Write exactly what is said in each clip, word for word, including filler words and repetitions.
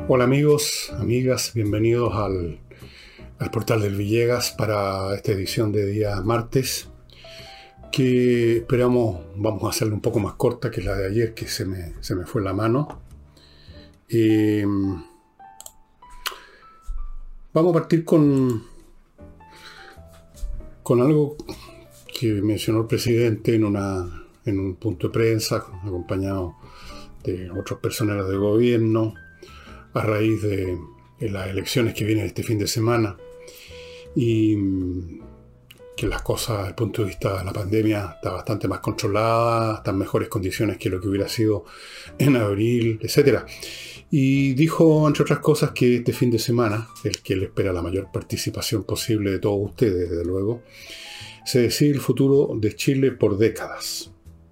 Hola amigos, amigas, bienvenidos al, al portal del Villegas para esta edición de día martes, que esperamos, vamos a hacerla un poco más corta que la de ayer, que se me, se me fue la mano. Eh, vamos a partir con, con algo que mencionó el presidente en, una, en un punto de prensa, acompañado de otros personeros del gobierno, a raíz de, de las elecciones que vienen este fin de semana, y que las cosas desde el punto de vista de la pandemia está bastante más controlada, están en mejores condiciones que lo que hubiera sido en abril, etcétera. Y dijo, entre otras cosas, que este fin de semana, el que él espera la mayor participación posible de todos ustedes, desde luego, se decide el futuro de Chile por décadas.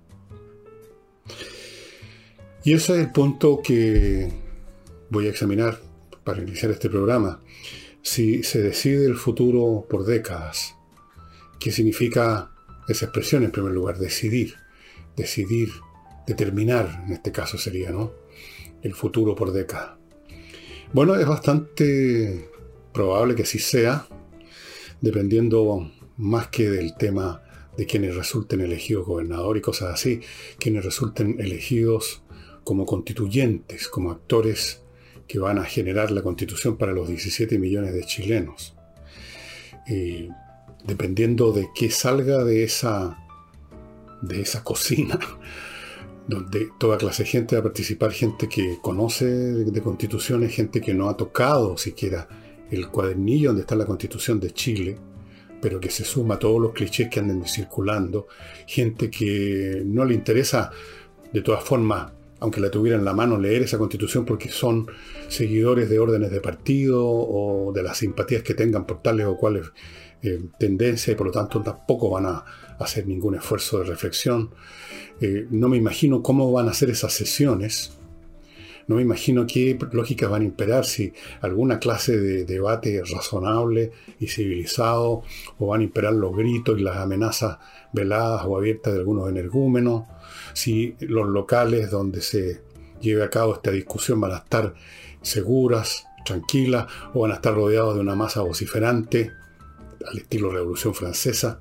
Y ese es el punto que voy a examinar para iniciar este programa. Si se decide el futuro por décadas, ¿qué significa esa expresión en primer lugar? Decidir, decidir, determinar, en este caso sería, ¿no? El futuro por décadas. Bueno, es bastante probable que así sea, dependiendo más que del tema de quienes resulten elegidos gobernador y cosas así, quienes resulten elegidos como constituyentes, como actores que van a generar la constitución para los diecisiete millones de chilenos. Eh, dependiendo de qué salga de esa, de esa cocina, donde toda clase de gente va a participar, gente que conoce de, de constituciones, gente que no ha tocado siquiera el cuadernillo donde está la Constitución de Chile, pero que se suma a todos los clichés que anden circulando, gente que no le interesa de todas formas, aunque la tuviera en la mano, leer esa constitución porque son seguidores de órdenes de partido o de las simpatías que tengan por tales o cuales eh, tendencias, y por lo tanto tampoco van a hacer ningún esfuerzo de reflexión. Eh, no me imagino cómo van a ser esas sesiones, no me imagino qué lógicas van a imperar, si alguna clase de debate razonable y civilizado, o van a imperar los gritos y las amenazas veladas o abiertas de algunos energúmenos, si los locales donde se lleve a cabo esta discusión van a estar seguras, tranquilas, o van a estar rodeados de una masa vociferante al estilo Revolución Francesa.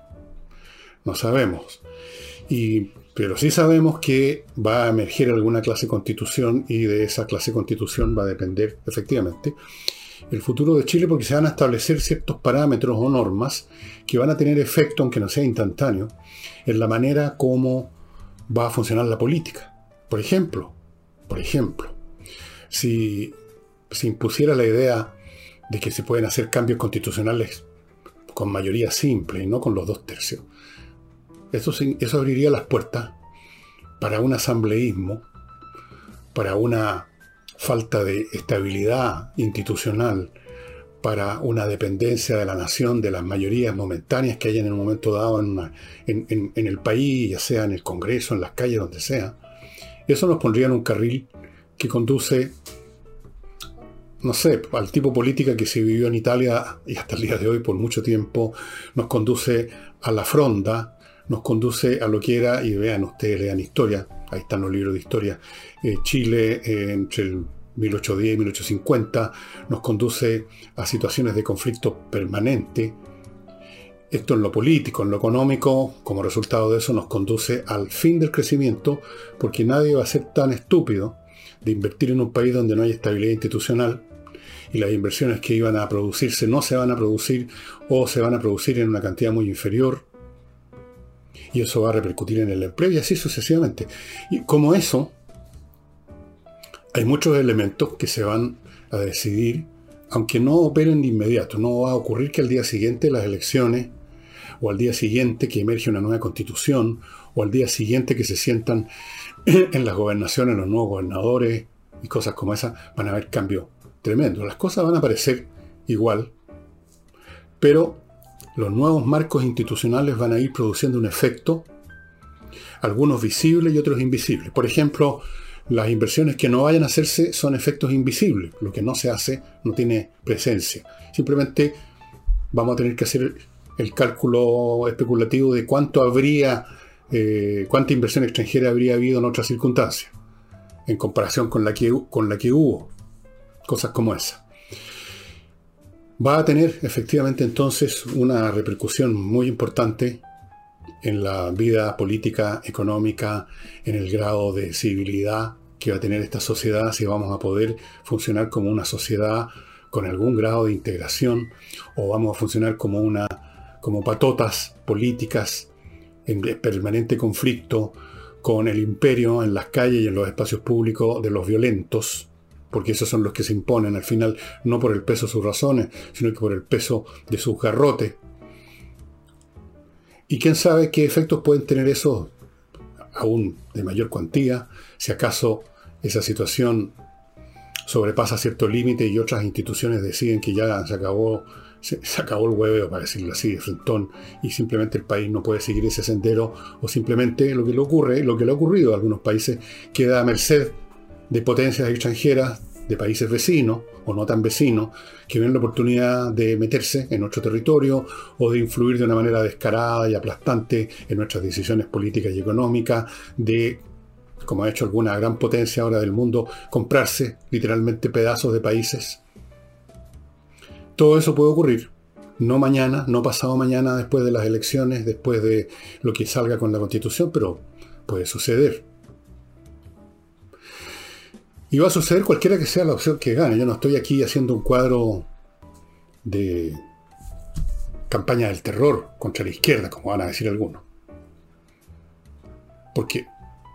No sabemos. Y, pero sí sabemos que va a emerger alguna clase de constitución, y de esa clase de constitución va a depender efectivamente el futuro de Chile, porque se van a establecer ciertos parámetros o normas que van a tener efecto, aunque no sea instantáneo, en la manera como va a funcionar la política. Por ejemplo, por ejemplo, si se impusiera la idea de que se pueden hacer cambios constitucionales con mayoría simple y no con los dos tercios, eso, eso abriría las puertas para un asambleísmo, para una falta de estabilidad institucional, para una dependencia de la nación, de las mayorías momentáneas que hay en el momento dado en, una, en, en, en el país, ya sea en el Congreso, en las calles, donde sea. Eso nos pondría en un carril que conduce, no sé, al tipo de política que se vivió en Italia y hasta el día de hoy por mucho tiempo, nos conduce a la fronda, nos conduce a lo que era, y vean ustedes, lean historia, ahí están los libros de historia, eh, Chile eh, entre el mil ochocientos diez y mil ochocientos cincuenta, nos conduce a situaciones de conflicto permanente. Esto en lo político, en lo económico, como resultado de eso nos conduce al fin del crecimiento, porque nadie va a ser tan estúpido de invertir en un país donde no hay estabilidad institucional, y las inversiones que iban a producirse no se van a producir, o se van a producir en una cantidad muy inferior, y eso va a repercutir en el empleo, y así sucesivamente. Y como eso, hay muchos elementos que se van a decidir, aunque no operen de inmediato. No va a ocurrir que al día siguiente las elecciones, o al día siguiente que emerge una nueva constitución, o al día siguiente que se sientan en las gobernaciones los nuevos gobernadores y cosas como esas, van a haber cambios tremendos. Las cosas van a parecer igual, pero los nuevos marcos institucionales van a ir produciendo un efecto, algunos visibles y otros invisibles. Por ejemplo, las inversiones que no vayan a hacerse son efectos invisibles. Lo que no se hace no tiene presencia. Simplemente vamos a tener que hacer el cálculo especulativo de cuánto habría, eh, cuánta inversión extranjera habría habido en otras circunstancias, en comparación con la que, con la que hubo. cosas como esa. Va a tener efectivamente entonces una repercusión muy importante en la vida política, económica, en el grado de civilidad que va a tener esta sociedad, si vamos a poder funcionar como una sociedad con algún grado de integración, o vamos a funcionar como una, como patotas políticas en permanente conflicto con el imperio en las calles y en los espacios públicos de los violentos, porque esos son los que se imponen al final, no por el peso de sus razones, sino que por el peso de sus garrotes. Y quién sabe qué efectos pueden tener esos aún de mayor cuantía, si acaso esa situación sobrepasa cierto límite y otras instituciones deciden que ya se acabó, se, se acabó el hueveo, para decirlo así, de frentón, y simplemente el país no puede seguir ese sendero, o simplemente lo que le ocurre, lo que le ha ocurrido a algunos países, queda a merced de potencias extranjeras, de países vecinos, o no tan vecinos, que ven la oportunidad de meterse en nuestro territorio, o de influir de una manera descarada y aplastante en nuestras decisiones políticas y económicas, de, como ha hecho alguna gran potencia ahora del mundo, comprarse literalmente pedazos de países. Todo eso puede ocurrir. No mañana, no pasado mañana, después de las elecciones, después de lo que salga con la Constitución, pero puede suceder. Y va a suceder cualquiera que sea la opción que gane. Yo no estoy aquí haciendo un cuadro de campaña del terror contra la izquierda, como van a decir algunos. Porque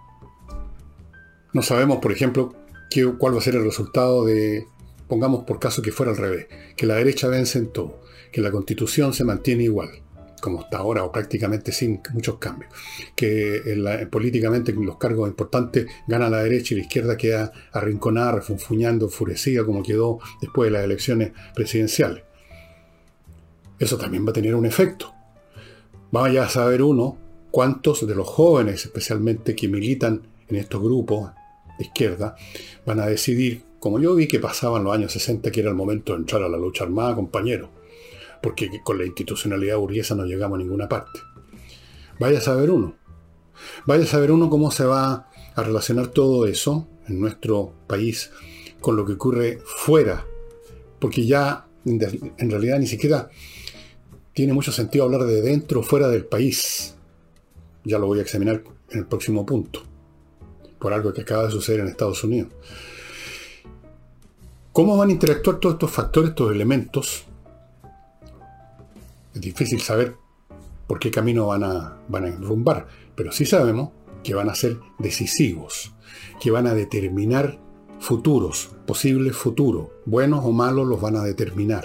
no sabemos, por ejemplo, qué, cuál va a ser el resultado de, pongamos por caso que fuera al revés, que la derecha vence en todo, que la Constitución se mantiene igual, como está ahora, o prácticamente sin muchos cambios, que en la, políticamente los cargos importantes gana la derecha y la izquierda queda arrinconada, refunfuñando, enfurecida, como quedó después de las elecciones presidenciales. Eso también va a tener un efecto. Vaya a saber uno cuántos de los jóvenes, especialmente que militan en estos grupos de izquierda, van a decidir, como yo vi que pasaba en los años sesenta, que era el momento de entrar a la lucha armada, compañeros, porque con la institucionalidad burguesa no llegamos a ninguna parte. Vaya a saber uno. Vaya a saber uno cómo se va a relacionar todo eso en nuestro país con lo que ocurre fuera. Porque ya, en realidad, ni siquiera tiene mucho sentido hablar de dentro o fuera del país. Ya lo voy a examinar en el próximo punto, por algo que acaba de suceder en Estados Unidos. ¿Cómo van a interactuar todos estos factores, estos elementos? Es difícil saber por qué camino van a, van a enrumbar, pero sí sabemos que van a ser decisivos, que van a determinar futuros, posibles futuros, buenos o malos los van a determinar.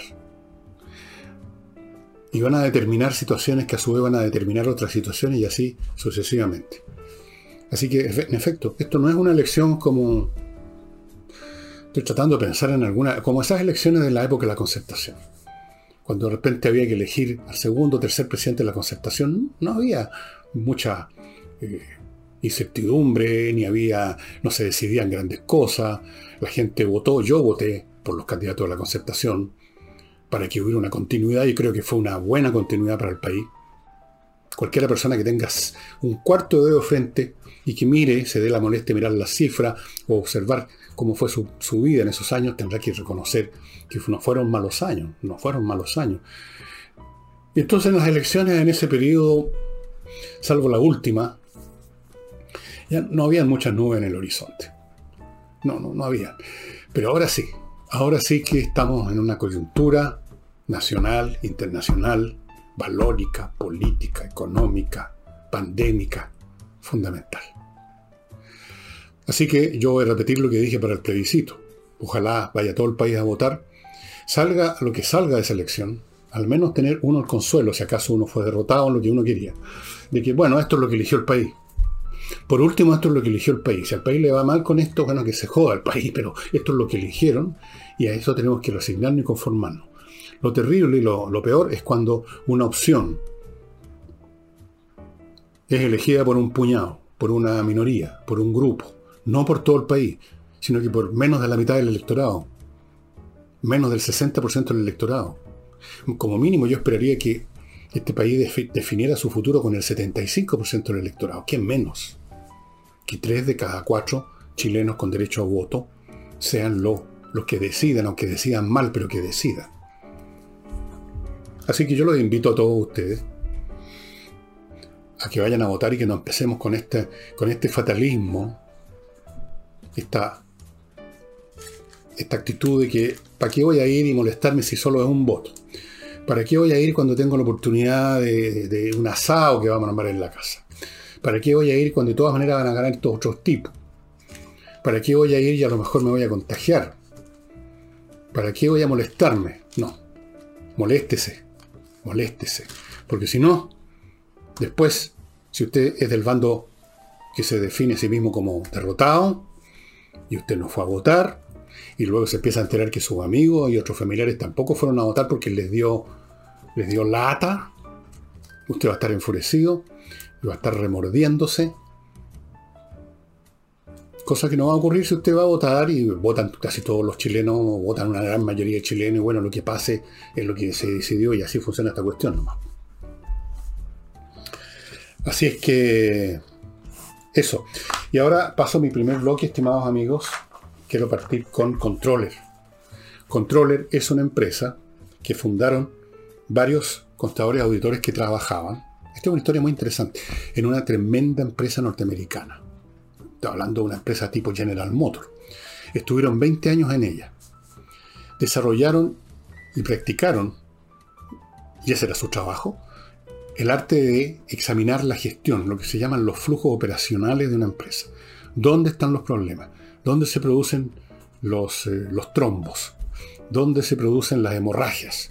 Y van a determinar situaciones que a su vez van a determinar otras situaciones y así sucesivamente. Así que, en efecto, esto no es una elección como... Estoy tratando de pensar en alguna... como esas elecciones de la época de la Concertación. Cuando de repente había que elegir al segundo o tercer presidente de la Concertación, no había mucha eh, incertidumbre, ni había, no se decidían grandes cosas. La gente votó, yo voté por los candidatos de la Concertación para que hubiera una continuidad, y creo que fue una buena continuidad para el país. Cualquiera persona que tenga un cuarto de dedo frente y que mire, se dé la molestia de mirar las cifras o observar cómo fue su, su vida en esos años, tendrá que reconocer que no fueron malos años, no fueron malos años. Y entonces en las elecciones en ese periodo, salvo la última, ya no habían muchas nubes en el horizonte. No, no, no había. Pero ahora sí, ahora sí que estamos en una coyuntura nacional, internacional, valórica, política, económica, pandémica, fundamental. Así que yo voy a repetir lo que dije para el plebiscito. Ojalá vaya todo el país a votar. Salga lo que salga de esa elección, al menos tener uno el consuelo, si acaso uno fue derrotado en lo que uno quería, de que, bueno, esto es lo que eligió el país. Por último, esto es lo que eligió el país. Si al país le va mal con esto, bueno, que se joda el país, pero esto es lo que eligieron y a eso tenemos que resignarnos y conformarnos. Lo terrible y lo, lo peor es cuando una opción es elegida por un puñado, por una minoría, por un grupo, no por todo el país, sino que por menos de la mitad del electorado, menos del sesenta por ciento del electorado. Como mínimo yo esperaría que este país definiera su futuro con el setenta y cinco por ciento del electorado, que menos que tres de cada cuatro chilenos con derecho a voto sean los, los que decidan, aunque decidan mal, pero que decidan. Así que yo los invito a todos ustedes a que vayan a votar y que no empecemos con este, con este fatalismo, esta, esta actitud de que ¿para qué voy a ir y molestarme si solo es un voto? ¿Para qué voy a ir cuando tengo la oportunidad de, de un asado que vamos a armar en la casa? ¿Para qué voy a ir cuando de todas maneras van a ganar estos otros tipos? ¿Para qué voy a ir y a lo mejor me voy a contagiar? ¿Para qué voy a molestarme? No, moléstese, moléstese. Porque si no, después, si usted es del bando que se define a sí mismo como derrotado, y usted no fue a votar, y luego se empieza a enterar que sus amigos y otros familiares tampoco fueron a votar porque les dio, les dio lata, usted va a estar enfurecido, y va a estar remordiéndose. Cosa que no va a ocurrir si usted va a votar, y votan casi todos los chilenos, votan una gran mayoría de chilenos, y bueno, lo que pase es lo que se decidió, y así funciona esta cuestión nomás. Así es que eso. Y ahora paso a mi primer bloque, estimados amigos. Quiero partir con Controller. Controller es una empresa que fundaron varios contadores auditores que trabajaban. Esta es una historia muy interesante. En una tremenda empresa norteamericana. Estoy hablando de una empresa tipo General Motors. Estuvieron veinte años en ella. Desarrollaron y practicaron, y ese era su trabajo, el arte de examinar la gestión, lo que se llaman los flujos operacionales de una empresa. ¿Dónde están los problemas? ¿Dónde se producen los, eh, los trombos? ¿Dónde se producen las hemorragias?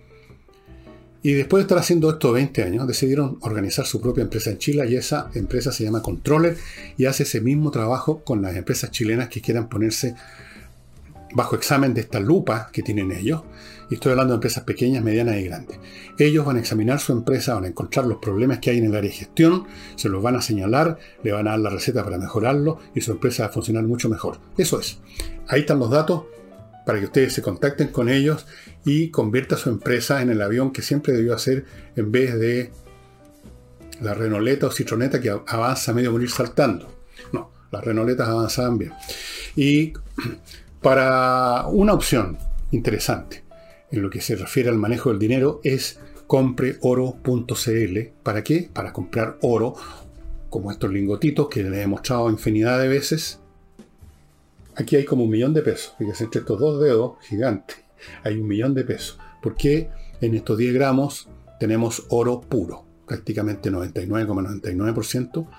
Y después de estar haciendo esto veinte años, decidieron organizar su propia empresa en Chile, y esa empresa se llama Controller y hace ese mismo trabajo con las empresas chilenas que quieran ponerse bajo examen de esta lupa que tienen ellos. Y estoy hablando de empresas pequeñas, medianas y grandes. Ellos van a examinar su empresa, van a encontrar los problemas que hay en el área de gestión, se los van a señalar, le van a dar la receta para mejorarlo y su empresa va a funcionar mucho mejor. Eso es. Ahí están los datos para que ustedes se contacten con ellos y convierta su empresa en el avión que siempre debió hacer, en vez de la Renoleta o Citroneta que avanza medio morir saltando. No, las Renoletas avanzaban bien. Y para una opción interesante en lo que se refiere al manejo del dinero es compre oro punto c l. ¿Para qué? Para comprar oro, como estos lingotitos que les he mostrado infinidad de veces. Aquí hay como un millón de pesos. Fíjense, entre estos dos dedos gigantes hay un millón de pesos. Porque en estos diez gramos tenemos oro puro, prácticamente noventa y nueve coma noventa y nueve por ciento.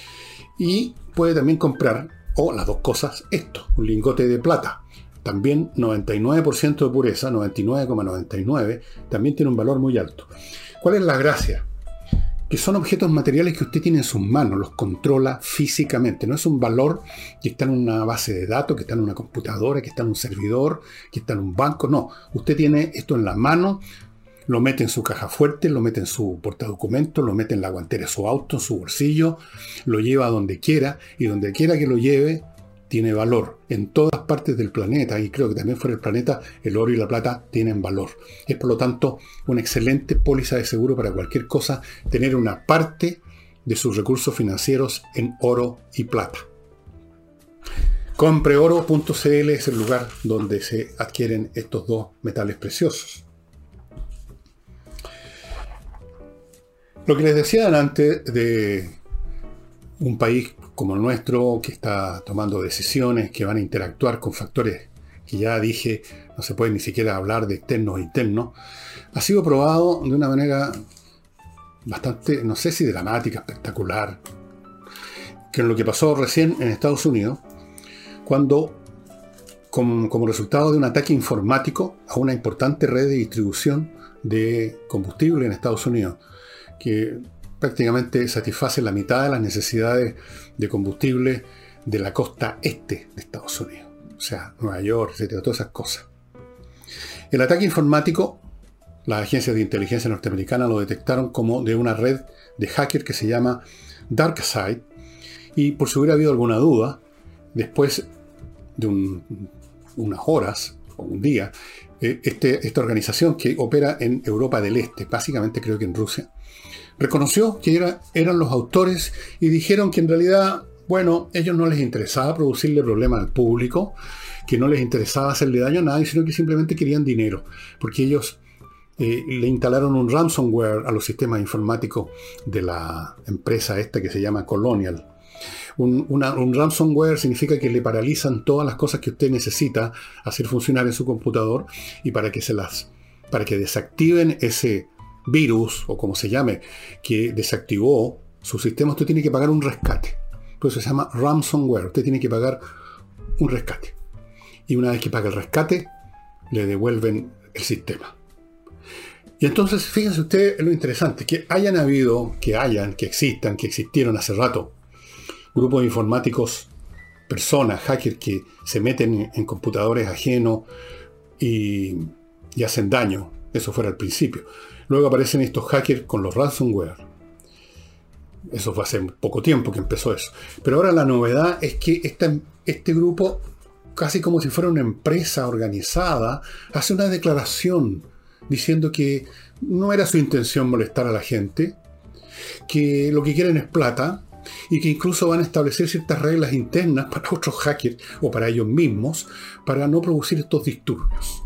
Y puede también comprar, o las dos cosas, esto, un lingote de plata. También noventa y nueve por ciento de pureza, noventa y nueve coma noventa y nueve, también tiene un valor muy alto. ¿Cuál es la gracia? Que son objetos materiales que usted tiene en sus manos, los controla físicamente. No es un valor que está en una base de datos, que está en una computadora, que está en un servidor, que está en un banco. No, usted tiene esto en la mano, lo mete en su caja fuerte, lo mete en su portadocumentos, lo mete en la guantera de su auto, en su bolsillo, lo lleva a donde quiera, y donde quiera que lo lleve, tiene valor. En todas partes del planeta, y creo que también fuera del planeta, el oro y la plata tienen valor. Es por lo tanto una excelente póliza de seguro para cualquier cosa, tener una parte de sus recursos financieros en oro y plata. compre oro punto c l es el lugar donde se adquieren estos dos metales preciosos. Lo que les decía antes de un país como el nuestro, que está tomando decisiones que van a interactuar con factores que ya dije, no se puede ni siquiera hablar de externos e internos, ha sido probado de una manera bastante, no sé si dramática, espectacular, que en lo que pasó recién en Estados Unidos, cuando, como, como resultado de un ataque informático a una importante red de distribución de combustible en Estados Unidos, que prácticamente satisface la mitad de las necesidades de combustible de la costa este de Estados Unidos. O sea, Nueva York, etcétera, todas esas cosas. El ataque informático, las agencias de inteligencia norteamericanas lo detectaron como de una red de hackers que se llama DarkSide. Y por si hubiera habido alguna duda, después de un, unas horas o un día, eh, este, esta organización que opera en Europa del Este, básicamente creo que en Rusia, reconoció que era, eran los autores y dijeron que en realidad Bueno, a ellos no les interesaba producirle problemas al público, que no les interesaba hacerle daño a nadie, sino que simplemente querían dinero, porque ellos eh, le instalaron un ransomware a los sistemas informáticos de la empresa esta que se llama Colonial. Un, una, un ransomware significa que le paralizan todas las cosas que usted necesita hacer funcionar en su computador, y para que se las, para que desactiven ese virus, o como se llame, que desactivó su sistema, usted tiene que pagar un rescate. Por eso se llama ransomware. Usted tiene que pagar un rescate. Y una vez que paga el rescate, le devuelven el sistema. Y entonces, fíjense ustedes lo interesante, que hayan habido, que hayan, que existan, que existieron hace rato, grupos informáticos, personas, hackers que se meten en computadores ajenos y, y hacen daño. Eso fuera al principio. Luego aparecen estos hackers con los ransomware. Eso fue hace poco tiempo que empezó eso. Pero ahora la novedad es que esta, este grupo, casi como si fuera una empresa organizada, hace una declaración diciendo que no era su intención molestar a la gente, que lo que quieren es plata, y que incluso van a establecer ciertas reglas internas para otros hackers o para ellos mismos para no producir estos disturbios.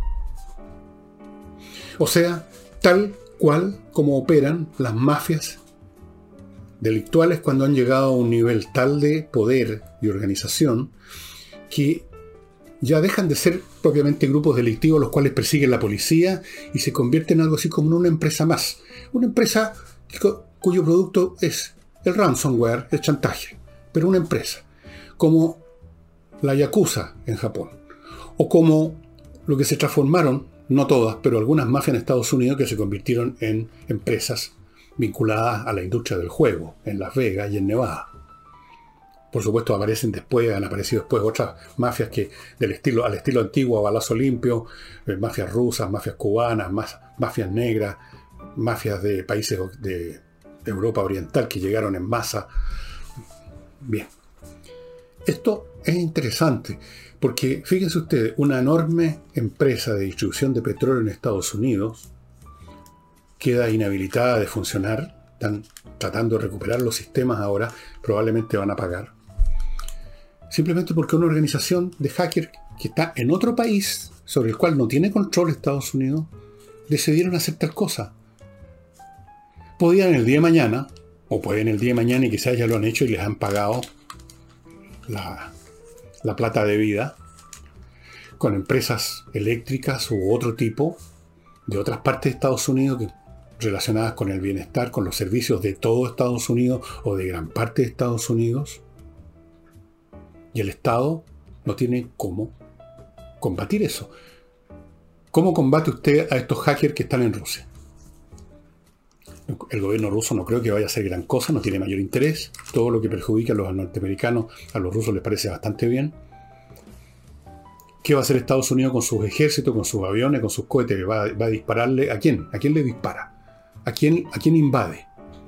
O sea, tal cual como operan las mafias delictuales cuando han llegado a un nivel tal de poder y organización que ya dejan de ser propiamente grupos delictivos los cuales persiguen la policía y se convierten en algo así como en una empresa más. Una empresa cuyo producto es el ransomware, el chantaje, pero una empresa, como la Yakuza en Japón, o como lo que se transformaron, no todas, pero algunas mafias en Estados Unidos que se convirtieron en empresas vinculadas a la industria del juego, en Las Vegas y en Nevada. Por supuesto aparecen después, han aparecido después otras mafias que del estilo, al estilo antiguo, a balazo limpio, eh, mafias rusas, mafias cubanas, más, mafias negras, mafias de países de Europa Oriental que llegaron en masa. Bien. Esto es interesante porque, fíjense ustedes, una enorme empresa de distribución de petróleo en Estados Unidos queda inhabilitada de funcionar. Están tratando de recuperar los sistemas ahora, probablemente van a pagar. Simplemente porque una organización de hackers que está en otro país, sobre el cual no tiene control Estados Unidos, decidieron hacer tal cosa. Podían el día de mañana, o pueden el día de mañana y quizás ya lo han hecho y les han pagado la, la plata debida, con empresas eléctricas u otro tipo de otras partes de Estados Unidos que, relacionadas con el bienestar, con los servicios de todo Estados Unidos o de gran parte de Estados Unidos. Y el Estado no tiene cómo combatir eso. ¿Cómo combate usted a estos hackers que están en Rusia? El gobierno ruso no creo que vaya a hacer gran cosa, no tiene mayor interés. Todo lo que perjudica a los norteamericanos, a los rusos les parece bastante bien. ¿Qué va a hacer Estados Unidos con sus ejércitos, con sus aviones, con sus cohetes? ¿Va, va a dispararle? ¿A quién? ¿A quién le dispara? ¿A quién, a quién invade?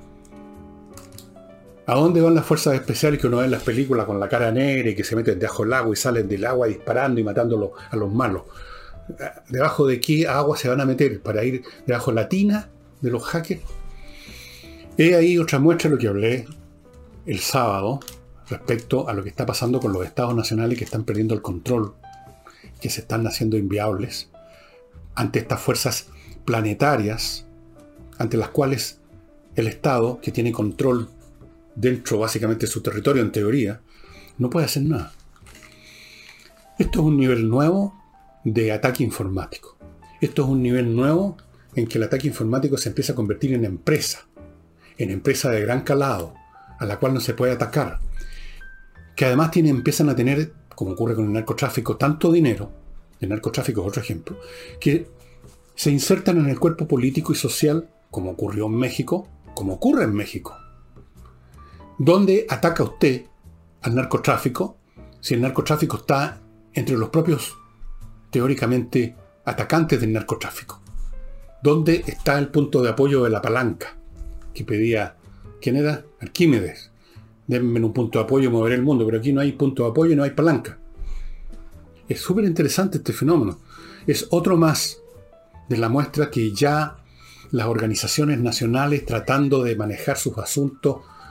¿A dónde van las fuerzas especiales que uno ve en las películas con la cara negra y que se meten debajo del agua y salen del agua disparando y matando a los malos? ¿Debajo de qué agua se van a meter? ¿Para ir debajo de la tina de los hackers? He ahí otra muestra de lo que hablé el sábado respecto a lo que está pasando con los estados nacionales que están perdiendo el control, que se están haciendo inviables ante estas fuerzas planetarias, ante las cuales el Estado, que tiene control dentro básicamente de su territorio en teoría, no puede hacer nada. Esto es un nivel nuevo de ataque informático. Esto es un nivel nuevo en que el ataque informático se empieza a convertir en empresa, en empresa de gran calado, a la cual no se puede atacar, que además tiene, empiezan a tener, como ocurre con el narcotráfico, tanto dinero, el narcotráfico es otro ejemplo, que se insertan en el cuerpo político y social, como ocurrió en México, como ocurre en México. ¿Dónde ataca usted al narcotráfico si el narcotráfico está entre los propios, teóricamente, atacantes del narcotráfico? ¿Dónde está el punto de apoyo de la palanca que pedía, ¿quién era? Arquímedes. Denme un punto de apoyo y mover el mundo, pero aquí no hay punto de apoyo y no hay palanca. Es súper interesante este fenómeno. Es otro más de la muestra que ya las organizaciones nacionales, tratando de manejar sus asuntos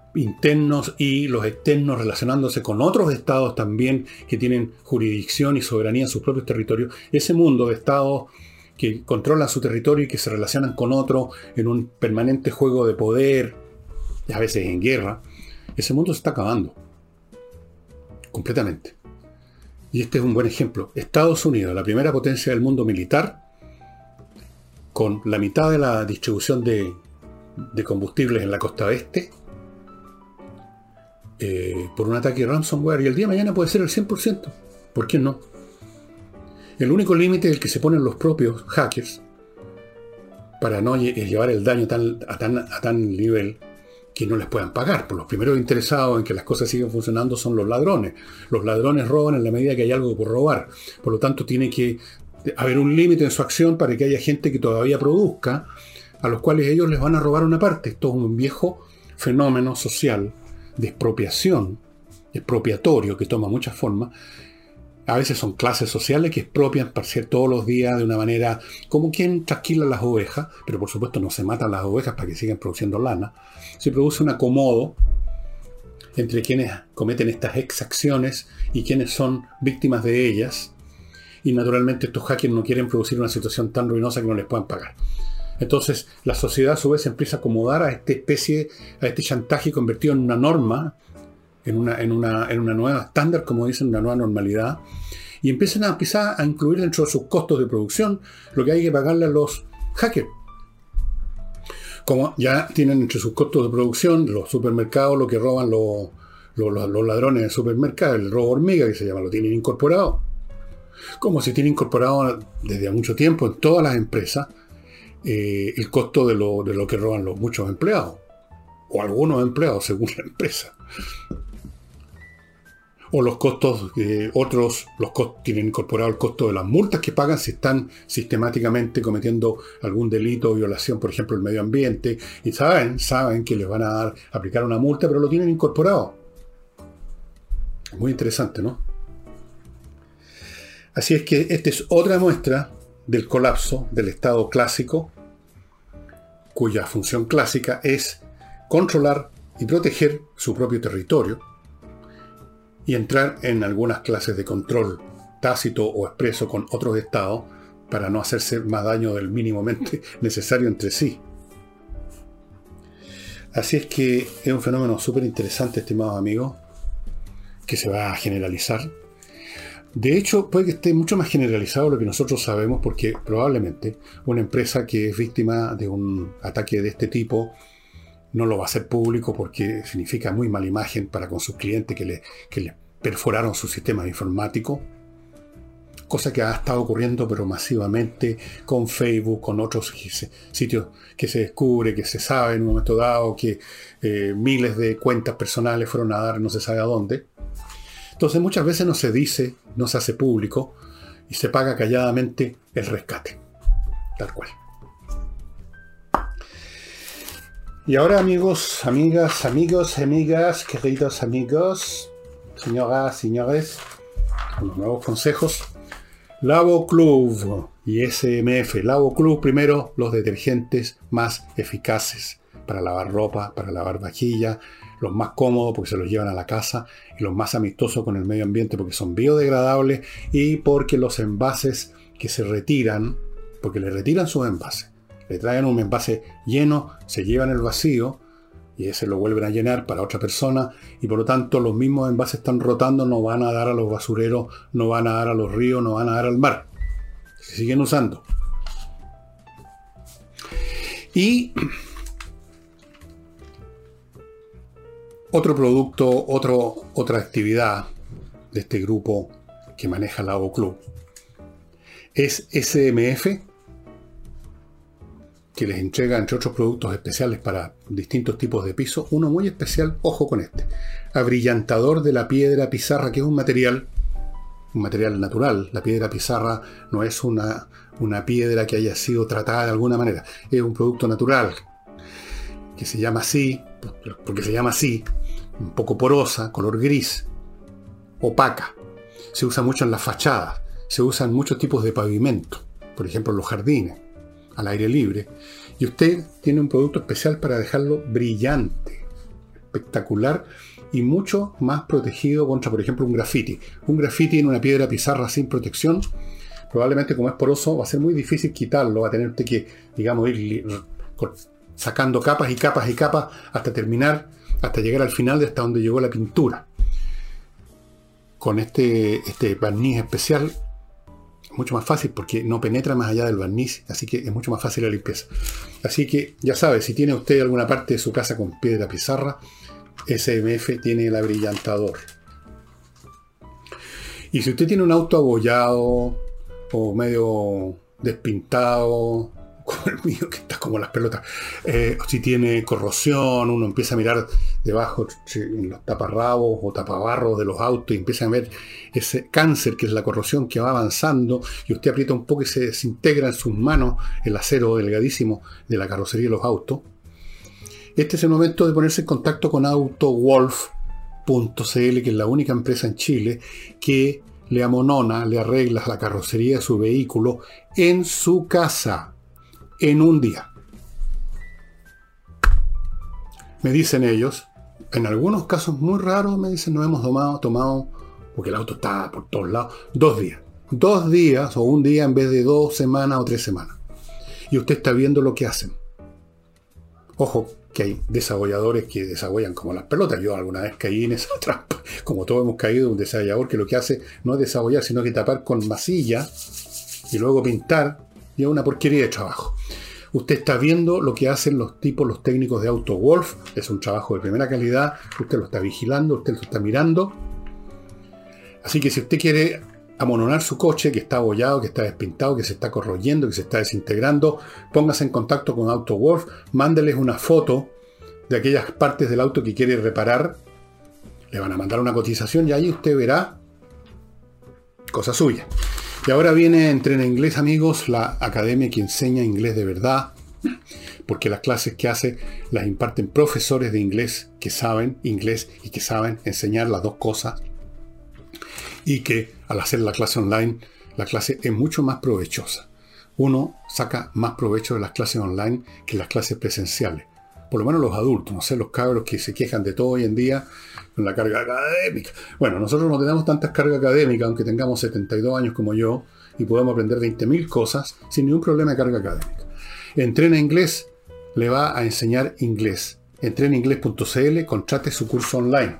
internos y los externos relacionándose con otros estados también que tienen jurisdicción y soberanía en sus propios territorios. Ese mundo de estados que controlan su territorio y que se relacionan con otros en un permanente juego de poder, y a veces en guerra, ese mundo se está acabando completamente. Y este es un buen ejemplo. Estados Unidos, la primera potencia del mundo militar, con la mitad de la distribución de, de combustibles en la costa este, eh, por un ataque ransomware, y el día de mañana puede ser el cien por ciento. ¿Por qué no? El único límite es el que se ponen los propios hackers para no lle llevar el daño tan, a, tan, a tan nivel que no les puedan pagar. Por los primeros interesados en que las cosas sigan funcionando son los ladrones. Los ladrones roban en la medida que hay algo por robar. Por lo tanto, tiene que haber un límite en su acción para que haya gente que todavía produzca, a los cuales ellos les van a robar una parte. Esto es un viejo fenómeno social de expropiación, expropiatorio, que toma muchas formas. A veces son clases sociales que expropian para hacer todos los días de una manera como quien trasquila las ovejas, pero por supuesto no se matan las ovejas para que sigan produciendo lana. Se produce un acomodo entre quienes cometen estas exacciones y quienes son víctimas de ellas. Y naturalmente estos hackers no quieren producir una situación tan ruinosa que no les puedan pagar. Entonces la sociedad a su vez empieza a acomodar a esta especie, a este chantaje convertido en una norma, en una, en una, en una nueva estándar, como dicen, una nueva normalidad, y empiezan a empezar a incluir dentro de sus costos de producción lo que hay que pagarle a los hackers. Como ya tienen entre sus costos de producción los supermercados, lo que roban los, los, los ladrones del supermercado, el robo hormiga que se llama, lo tienen incorporado. Como se tiene incorporado desde hace mucho tiempo en todas las empresas eh, el costo de lo, de lo que roban los muchos empleados, o algunos empleados según la empresa. O los costos, eh, otros los costos, tienen incorporado el costo de las multas que pagan si están sistemáticamente cometiendo algún delito o violación, por ejemplo, del medio ambiente, y saben, saben que les van a dar, aplicar una multa, pero lo tienen incorporado. Muy interesante, ¿no? Así es que esta es otra muestra del colapso del Estado clásico, cuya función clásica es controlar y proteger su propio territorio, y entrar en algunas clases de control tácito o expreso con otros estados para no hacerse más daño del mínimamente necesario entre sí. Así es que es un fenómeno súper interesante, estimados amigos, que se va a generalizar. De hecho, puede que esté mucho más generalizado de lo que nosotros sabemos, porque probablemente una empresa que es víctima de un ataque de este tipo no lo va a hacer público porque significa muy mala imagen para con sus clientes que le, que le perforaron sus sistemas informáticos. Cosa que ha estado ocurriendo pero masivamente con Facebook, con otros sitios que se descubre, que se sabe en un momento dado que eh, miles de cuentas personales fueron a dar no se sabe a dónde. Entonces muchas veces no se dice, no se hace público y se paga calladamente el rescate. Tal cual. Y ahora, amigos, amigas, amigos, amigas, queridos amigos, señoras, señores, unos nuevos consejos. Lavo Club y S M F. Lavo Club, primero, los detergentes más eficaces para lavar ropa, para lavar vajilla, los más cómodos porque se los llevan a la casa, y los más amistosos con el medio ambiente porque son biodegradables y porque los envases que se retiran, porque le retiran sus envases. Le traen un envase lleno, se llevan el vacío y ese lo vuelven a llenar para otra persona, y por lo tanto los mismos envases están rotando, no van a dar a los basureros, no van a dar a los ríos, no van a dar al mar. Se siguen usando. Y otro producto, otro, otra actividad de este grupo que maneja Lavo Club es S M F, que les entrega, entre otros productos especiales para distintos tipos de piso, uno muy especial, ojo con este, abrillantador de la piedra pizarra, que es un material, un material natural. La piedra pizarra no es una, una piedra que haya sido tratada de alguna manera, es un producto natural, que se llama así, porque se llama así, un poco porosa, color gris, opaca. Se usa mucho en las fachadas, se usa en muchos tipos de pavimento, por ejemplo en los jardines, al aire libre, y usted tiene un producto especial para dejarlo brillante, espectacular y mucho más protegido contra, por ejemplo, un grafiti. Un grafiti en una piedra pizarra sin protección, probablemente como es poroso, va a ser muy difícil quitarlo, va a tener usted que, digamos, ir sacando capas y capas y capas hasta terminar, hasta llegar al final de hasta donde llegó la pintura. Con este, este barniz especial, mucho más fácil porque no penetra más allá del barniz, así que es mucho más fácil la limpieza. Así que ya sabe, si tiene usted alguna parte de su casa con piedra pizarra, S M F tiene el abrillantador. Y si usted tiene un auto abollado o medio despintado, como el mío que está como las pelotas, eh, si tiene corrosión, uno empieza a mirar debajo en los taparrabos o tapabarros de los autos y empieza a ver ese cáncer que es la corrosión que va avanzando y usted aprieta un poco y se desintegra en sus manos el acero delgadísimo de la carrocería de los autos. Este es el momento de ponerse en contacto con AutoWolf punto c l, que es la única empresa en Chile que le amonona, le arregla la carrocería de su vehículo en su casa, en un día. Me dicen ellos, en algunos casos muy raros, me dicen, nos hemos tomado, tomado, porque el auto está por todos lados, dos días. Dos días o un día en vez de dos semanas o tres semanas. Y usted está viendo lo que hacen. Ojo, que hay desabolladores que desabollan como las pelotas. Yo alguna vez caí en esa trampa. Como todos hemos caído en un desabollador que lo que hace no es desabollar, sino que tapar con masilla y luego pintar. Y es una porquería de trabajo. Usted está viendo lo que hacen los tipos, los técnicos de AutoWolf. Es un trabajo de primera calidad. Usted lo está vigilando, usted lo está mirando. Así que si usted quiere amononar su coche, que está abollado, que está despintado, que se está corroyendo, que se está desintegrando, póngase en contacto con AutoWolf, mándeles una foto de aquellas partes del auto que quiere reparar. Le van a mandar una cotización y ahí usted verá cosa suya. Y ahora viene Entrena Inglés, amigos, la academia que enseña inglés de verdad, porque las clases que hace las imparten profesores de inglés que saben inglés y que saben enseñar las dos cosas, y que al hacer la clase online, la clase es mucho más provechosa. Uno saca más provecho de las clases online que las clases presenciales. Por lo menos los adultos, no sé, los cabros que se quejan de todo hoy en día con la carga académica. Bueno, nosotros no tenemos tantas cargas académicas, aunque tengamos setenta y dos años como yo, y podemos aprender veinte mil cosas sin ningún problema de carga académica. Entrena Inglés le va a enseñar inglés. entrena inglés punto c l, contrate su curso online.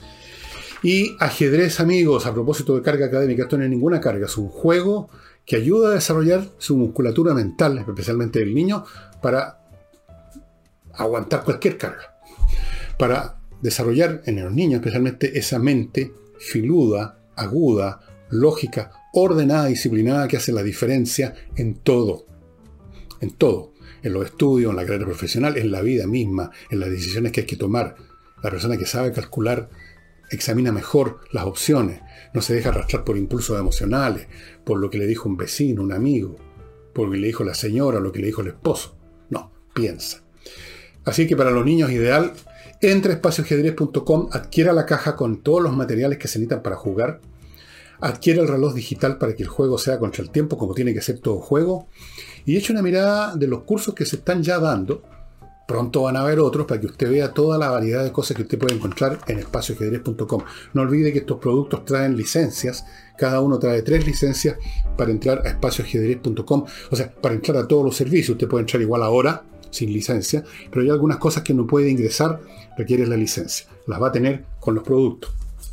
Y ajedrez, amigos, a propósito de carga académica, esto no es ninguna carga, es un juego que ayuda a desarrollar su musculatura mental, especialmente del niño, para aguantar cualquier carga. Para desarrollar en los niños, especialmente, esa mente filuda, aguda, lógica, ordenada, disciplinada, que hace la diferencia en todo. En todo. En los estudios, en la carrera profesional, en la vida misma, en las decisiones que hay que tomar. La persona que sabe calcular examina mejor las opciones, no se deja arrastrar por impulsos emocionales, por lo que le dijo un vecino, un amigo, por lo que le dijo la señora, lo que le dijo el esposo. No, piensa. Así que para los niños ideal, entre a espacio ajedrez punto com, adquiera la caja con todos los materiales que se necesitan para jugar, adquiera el reloj digital para que el juego sea contra el tiempo, como tiene que ser todo juego, y eche una mirada de los cursos que se están ya dando. Pronto van a haber otros para que usted vea toda la variedad de cosas que usted puede encontrar en espacio ajedrez punto com. No olvide que estos productos traen licencias. Cada uno trae tres licencias para entrar a espacio ajedrez punto com. O sea, para entrar a todos los servicios. Usted puede entrar igual ahora, sin licencia, pero hay algunas cosas que no puede ingresar, requiere la licencia. Las va a tener con los productos.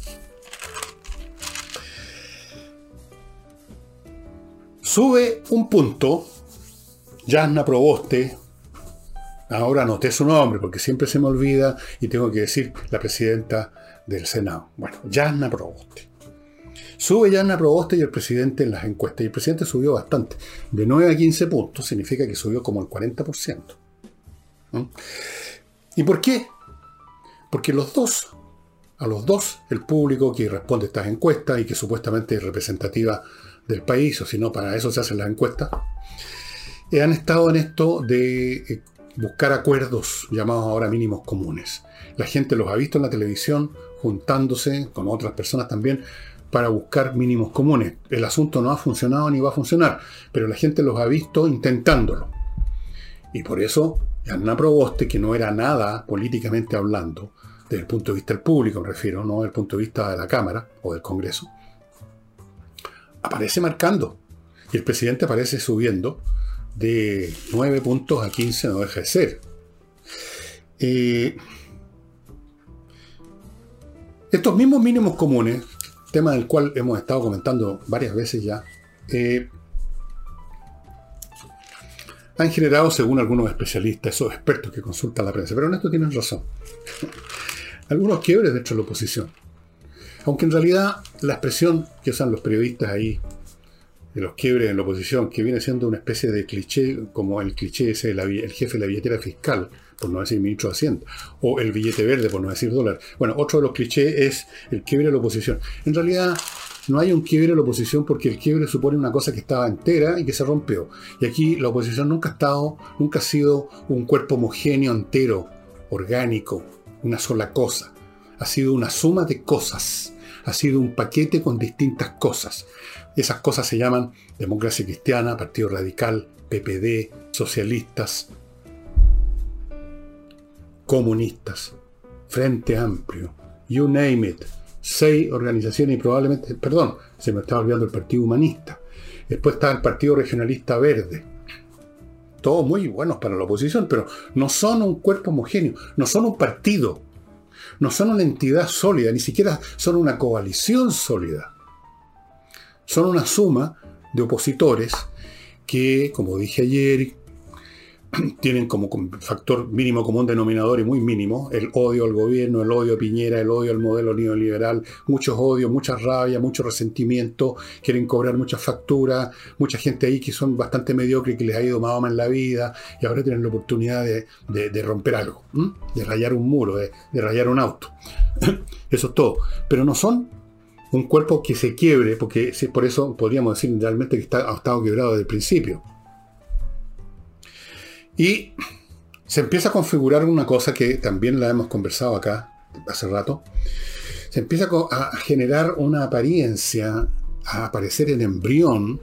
Sube un punto, Jasna Proboste. Ahora anoté su nombre porque siempre se me olvida y tengo que decir la presidenta del Senado. Bueno, Jasna Proboste. Sube Jasna Proboste y el presidente en las encuestas. Y el presidente subió bastante. De nueve a quince puntos significa que subió como el cuarenta por ciento. ¿Mm? ¿Y por qué? Porque los dos, a los dos, el público que responde a estas encuestas y que supuestamente es representativa del país, o si no, para eso se hacen las encuestas, eh, han estado en esto de Eh, buscar acuerdos llamados ahora mínimos comunes. La gente los ha visto en la televisión juntándose con otras personas también para buscar mínimos comunes. El asunto no ha funcionado ni va a funcionar, pero la gente los ha visto intentándolo. Y por eso Jasna Proboste, que no era nada políticamente hablando, desde el punto de vista del público me refiero, no desde el punto de vista de la Cámara o del Congreso, aparece marcando. Y el presidente aparece subiendo de nueve puntos a quince, no deja de ser. Eh, estos mismos mínimos comunes, tema del cual hemos estado comentando varias veces ya, eh, han generado, según algunos especialistas, esos expertos que consultan la prensa, pero en esto tienen razón, algunos quiebres dentro de la oposición. Aunque en realidad la expresión que usan los periodistas ahí, de los quiebres en la oposición, que viene siendo una especie de cliché, como el cliché ese, el, el jefe de la billetera fiscal, por no decir ministro de Hacienda, o el billete verde, por no decir dólar. Bueno, otro de los clichés es el quiebre de la oposición. En realidad no hay un quiebre de la oposición porque el quiebre supone una cosa que estaba entera y que se rompió. Y aquí la oposición nunca ha estado, nunca ha sido un cuerpo homogéneo, entero, orgánico, una sola cosa. Ha sido una suma de cosas. Ha sido un paquete con distintas cosas. Esas cosas se llaman Democracia Cristiana, Partido Radical, P P D, socialistas, comunistas, Frente Amplio, you name it. Seis organizaciones y probablemente, perdón, se me estaba olvidando el Partido Humanista. Después está el Partido Regionalista Verde. Todos muy buenos para la oposición, pero no son un cuerpo homogéneo, no son un partido, no son una entidad sólida, ni siquiera son una coalición sólida. Son una suma de opositores que, como dije ayer, tienen como factor mínimo común denominador y muy mínimo el odio al gobierno, el odio a Piñera, el odio al modelo neoliberal, muchos odios, mucha rabia, mucho resentimiento, quieren cobrar muchas facturas, mucha gente ahí que son bastante mediocres, que les ha ido más o menos en la vida y ahora tienen la oportunidad de, de, de romper algo, ¿m? de rayar un muro, de, de rayar un auto. Eso es todo. Pero no son un cuerpo que se quiebre, porque por eso podríamos decir realmente que está, ha estado quebrado desde el principio. Y se empieza a configurar una cosa que también la hemos conversado acá hace rato. Se empieza a generar una apariencia, a aparecer en embrión,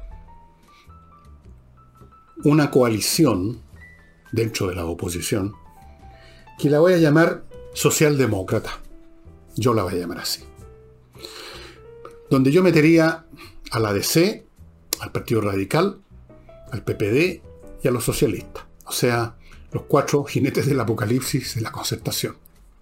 una coalición dentro de la oposición, que la voy a llamar socialdemócrata. Yo la voy a llamar así. Donde yo metería a la D C, al Partido Radical, al P P D y a los socialistas. O sea, los cuatro jinetes del apocalipsis de la concertación.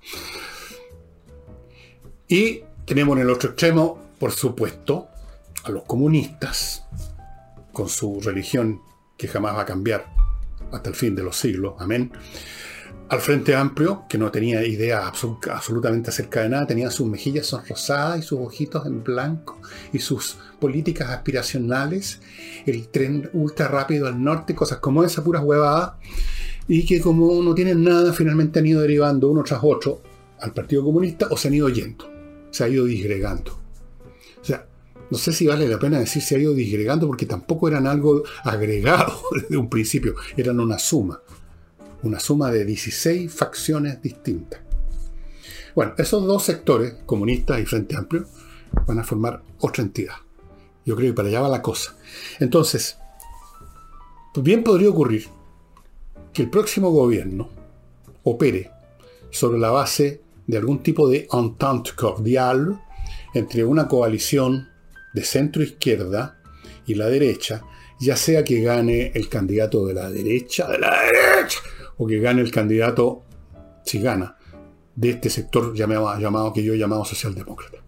Y tenemos en el otro extremo, por supuesto, a los comunistas, con su religión que jamás va a cambiar hasta el fin de los siglos. Amén. Al Frente Amplio, que no tenía idea absol- absolutamente acerca de nada, tenía sus mejillas sonrosadas y sus ojitos en blanco y sus políticas aspiracionales, el tren ultra rápido al norte, cosas como esas, puras huevadas, y que como no tienen nada, finalmente han ido derivando uno tras otro al Partido Comunista o se han ido yendo, se ha ido disgregando. O sea, no sé si vale la pena decir se ha ido disgregando porque tampoco eran algo agregado desde un principio, eran una suma. Una suma de dieciséis facciones distintas. Bueno, esos dos sectores, comunistas y Frente Amplio, van a formar otra entidad. Yo creo que para allá va la cosa. Entonces, pues bien podría ocurrir que el próximo gobierno opere sobre la base de algún tipo de entente cordial entre una coalición de centro-izquierda y la derecha, ya sea que gane el candidato de la derecha, de la derecha, o que gane el candidato, si gana, de este sector llamado, llamado que yo he llamado socialdemócrata.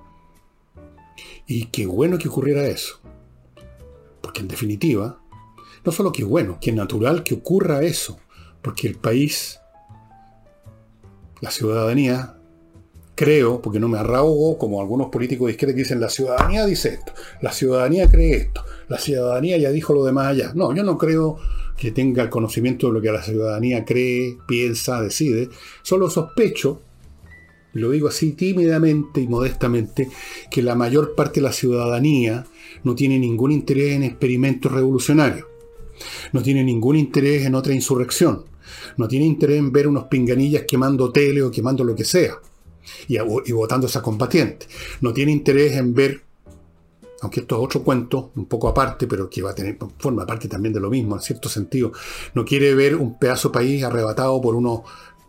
Y qué bueno que ocurriera eso. Porque en definitiva, no solo que bueno, que es natural que ocurra eso. Porque el país, la ciudadanía, creo, porque no me arraugo, como algunos políticos de izquierda que dicen, la ciudadanía dice esto, la ciudadanía cree esto, la ciudadanía ya dijo lo demás allá. No, yo no creo que tenga el conocimiento de lo que la ciudadanía cree, piensa, decide. Solo sospecho, y lo digo así tímidamente y modestamente, que la mayor parte de la ciudadanía no tiene ningún interés en experimentos revolucionarios. No tiene ningún interés en otra insurrección. No tiene interés en ver unos pinganillas quemando tele o quemando lo que sea. Y, y votando a esa combatiente. No tiene interés en ver, aunque esto es otro cuento, un poco aparte, pero que va a tener, forma parte también de lo mismo, en cierto sentido. No quiere ver un pedazo de país arrebatado por unos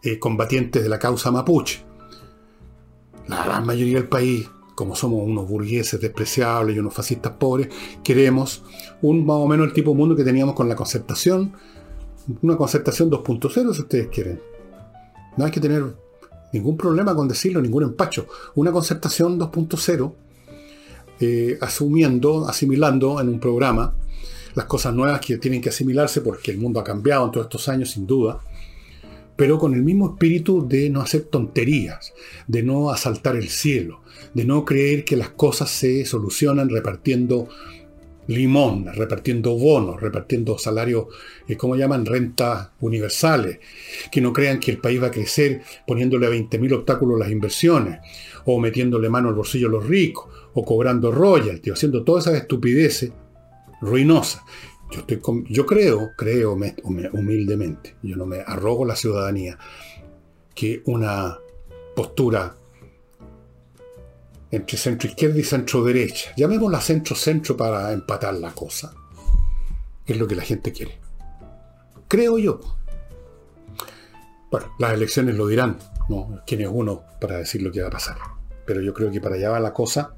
eh, combatientes de la causa mapuche. La gran mayoría del país, como somos unos burgueses despreciables y unos fascistas pobres, queremos un más o menos el tipo de mundo que teníamos con la concertación, una concertación dos punto cero si ustedes quieren. No hay que tener ningún problema con decirlo, ningún empacho. Una concertación dos punto cero, eh, asumiendo, asimilando en un programa las cosas nuevas que tienen que asimilarse porque el mundo ha cambiado en todos estos años, sin duda, pero con el mismo espíritu de no hacer tonterías, de no asaltar el cielo, de no creer que las cosas se solucionan repartiendo limón, repartiendo bonos, repartiendo salarios, eh, ¿cómo llaman? Rentas universales. Que no crean que el país va a crecer poniéndole a veinte mil obstáculos las inversiones, o metiéndole mano al bolsillo a los ricos, o cobrando royalties, haciendo todas esas estupideces ruinosas. Yo, estoy con, yo creo, creo humildemente, yo no me arrogo la ciudadanía, que una postura entre centro izquierda y centro derecha, llamémosla centro centro para empatar la cosa, es lo que la gente quiere. Creo yo. Bueno, las elecciones lo dirán, ¿no? ¿Quién es uno para decir lo que va a pasar? Pero yo creo que para allá va la cosa,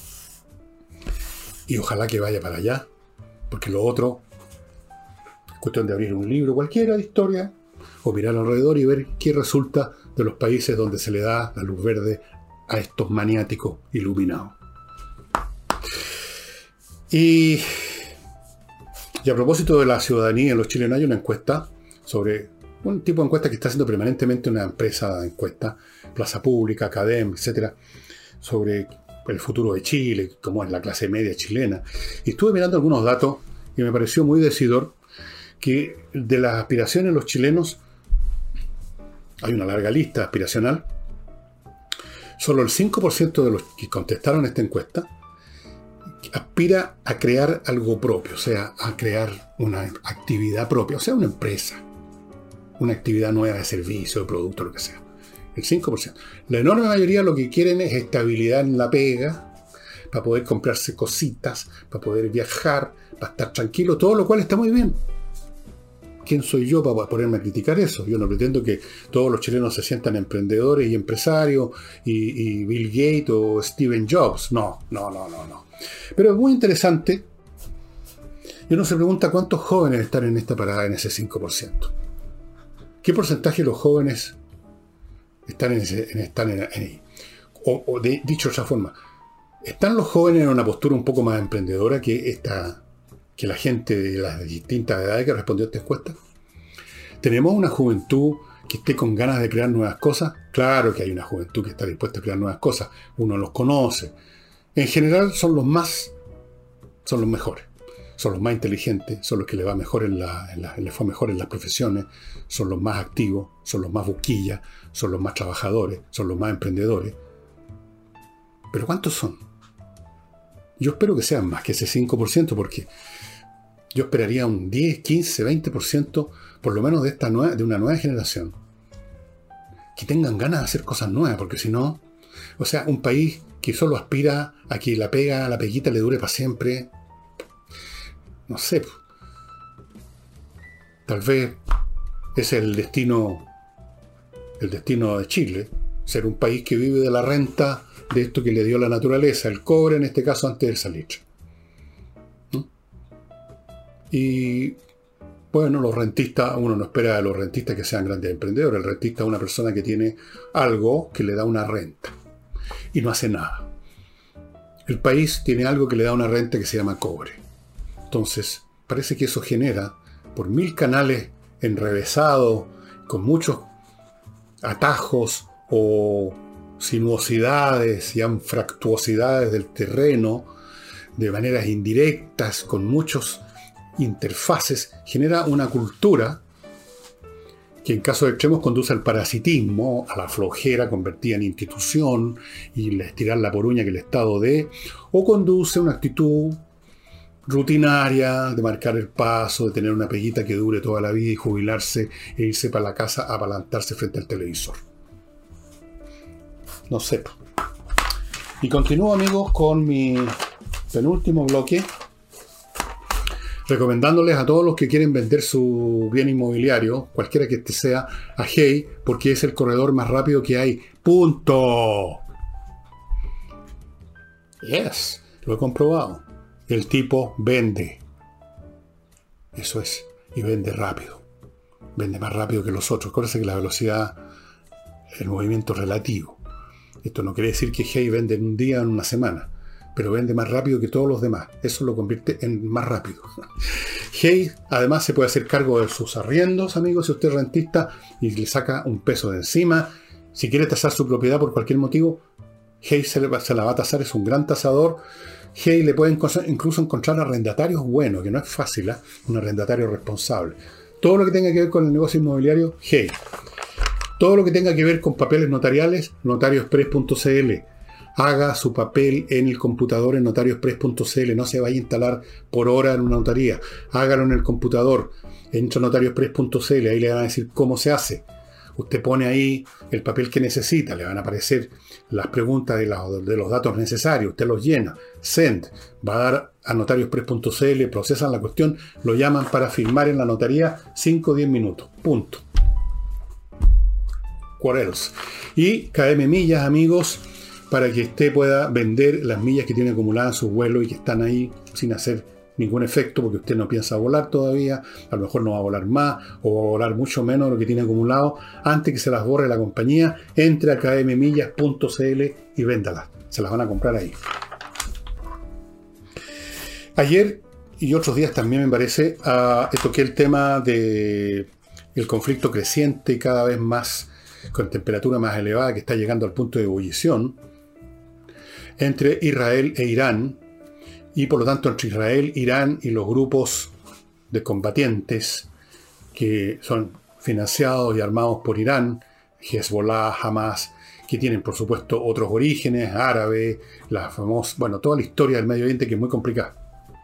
y ojalá que vaya para allá, porque lo otro es cuestión de abrir un libro cualquiera de historia, o mirar alrededor y ver qué resulta de los países donde se le da la luz verde a estos maniáticos iluminados. Y, y a propósito de la ciudadanía en los chilenos, hay una encuesta sobre un tipo de encuesta que está haciendo permanentemente una empresa de encuesta, Plaza Pública, Academ, etcétera, sobre el futuro de Chile, cómo es la clase media chilena. Y estuve mirando algunos datos y me pareció muy decidor que de las aspiraciones de los chilenos, hay una larga lista aspiracional, solo el cinco por ciento de los que contestaron esta encuesta aspira a crear algo propio, o sea, a crear una actividad propia, o sea, una empresa, una actividad nueva de servicio, de producto, lo que sea. El cinco por ciento. La enorme mayoría lo que quieren es estabilidad en la pega, para poder comprarse cositas, para poder viajar, para estar tranquilo, todo lo cual está muy bien. ¿Quién soy yo para ponerme a criticar eso? Yo no pretendo que todos los chilenos se sientan emprendedores y empresarios y, y Bill Gates o Steve Jobs. No, no, no, no, no. Pero es muy interesante. Y uno se pregunta cuántos jóvenes están en esta parada, en ese cinco por ciento. ¿Qué porcentaje de los jóvenes están en ese, en, están en, en o, o de, dicho de otra forma, ¿están los jóvenes en una postura un poco más emprendedora que esta, que la gente de las distintas edades que respondió a esta encuesta? ¿Tenemos una juventud que esté con ganas de crear nuevas cosas? Claro que hay una juventud que está dispuesta a crear nuevas cosas. Uno los conoce. En general son los más, son los mejores. Son los más inteligentes, son los que le va mejor en la, en la, les fue mejor en las profesiones, son los más activos, son los más busquillas, son los más trabajadores, son los más emprendedores. ¿Pero cuántos son? Yo espero que sean más que ese cinco por ciento, porque yo esperaría un diez, quince, veinte por ciento por lo menos de, esta nueva, de una nueva generación que tengan ganas de hacer cosas nuevas, porque si no, o sea, un país que solo aspira a que la pega, la peguita le dure para siempre, no sé, tal vez ese es el destino, el destino de Chile, ser un país que vive de la renta de esto que le dio la naturaleza, el cobre en este caso antes del salitre. ¿Mm? Y bueno, los rentistas, uno no espera de los rentistas que sean grandes emprendedores. El rentista es una persona que tiene algo que le da una renta y no hace nada. El país tiene algo que le da una renta que se llama cobre. Entonces, parece que eso genera, por mil canales enrevesados, con muchos atajos o sinuosidades y anfractuosidades del terreno, de maneras indirectas, con muchos interfaces, genera una cultura que en casos extremos conduce al parasitismo, a la flojera convertida en institución y estirar la poruña que el Estado dé, o conduce a una actitud rutinaria de marcar el paso, de tener una peguita que dure toda la vida y jubilarse e irse para la casa a apalantarse frente al televisor. No sé. Y continúo, amigos, con mi penúltimo bloque, recomendándoles a todos los que quieren vender su bien inmobiliario, cualquiera que este sea, a Hey, porque es el corredor más rápido que hay. ¡Punto! Yes, lo he comprobado. El tipo vende. Eso es. Y vende rápido. Vende más rápido que los otros. Acuérdense que la velocidad, el movimiento relativo. Esto no quiere decir que Hey vende en un día o en una semana, pero vende más rápido que todos los demás. Eso lo convierte en más rápido. Hey, además, se puede hacer cargo de sus arriendos, amigos, si usted es rentista, y le saca un peso de encima. Si quiere tasar su propiedad por cualquier motivo, Hey se, le, se la va a tasar, es un gran tasador. Hey le puede incluso encontrar arrendatarios buenos, que no es fácil, ¿eh? Un arrendatario responsable. Todo lo que tenga que ver con el negocio inmobiliario, Hey. Todo lo que tenga que ver con papeles notariales, notariospress punto c l. Haga su papel en el computador en notariospress punto c l. No se vaya a instalar por hora en una notaría. Hágalo en el computador. Entra a notariospress punto c l. Ahí le van a decir cómo se hace. Usted pone ahí el papel que necesita. Le van a aparecer las preguntas de, la, de los datos necesarios. Usted los llena. Send. Va a dar a notariospress punto c l. Procesan la cuestión. Lo llaman para firmar en la notaría. cinco o diez minutos. Punto. Y K M Millas, amigos, para que usted pueda vender las millas que tiene acumuladas en su vuelo y que están ahí sin hacer ningún efecto, porque usted no piensa volar todavía, a lo mejor no va a volar más, o va a volar mucho menos de lo que tiene acumulado. Antes que se las borre la compañía, entre a k m millas punto c l y véndalas. Se las van a comprar ahí. Ayer y otros días también, me parece, uh, toqué el tema de el conflicto creciente y cada vez más con temperatura más elevada, que está llegando al punto de ebullición, entre Israel e Irán, y por lo tanto entre Israel, Irán y los grupos de combatientes que son financiados y armados por Irán, Hezbollah, Hamas, que tienen por supuesto otros orígenes, árabes, la famosa, bueno, toda la historia del Medio Oriente, que es muy complicada.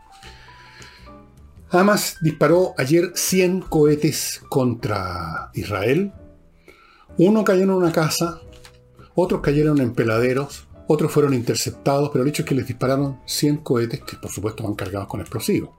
Hamas disparó ayer cien cohetes contra Israel. Uno cayó en una casa, otros cayeron en peladeros, otros fueron interceptados, pero el hecho es que les dispararon cien cohetes, que por supuesto van cargados con explosivos.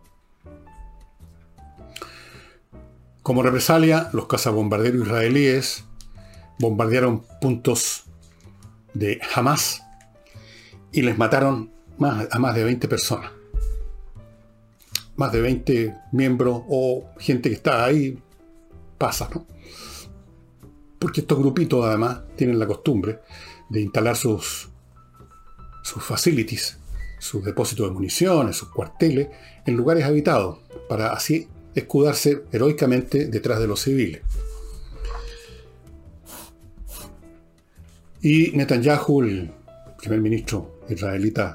Como represalia, los cazabombarderos israelíes bombardearon puntos de Hamas y les mataron más, a más de veinte personas. Más de veinte miembros o gente que está ahí, pasa, ¿no? Porque estos grupitos además tienen la costumbre de instalar sus, sus facilities, sus depósitos de municiones, sus cuarteles, en lugares habitados, para así escudarse heroicamente detrás de los civiles. Y Netanyahu, el primer ministro israelita,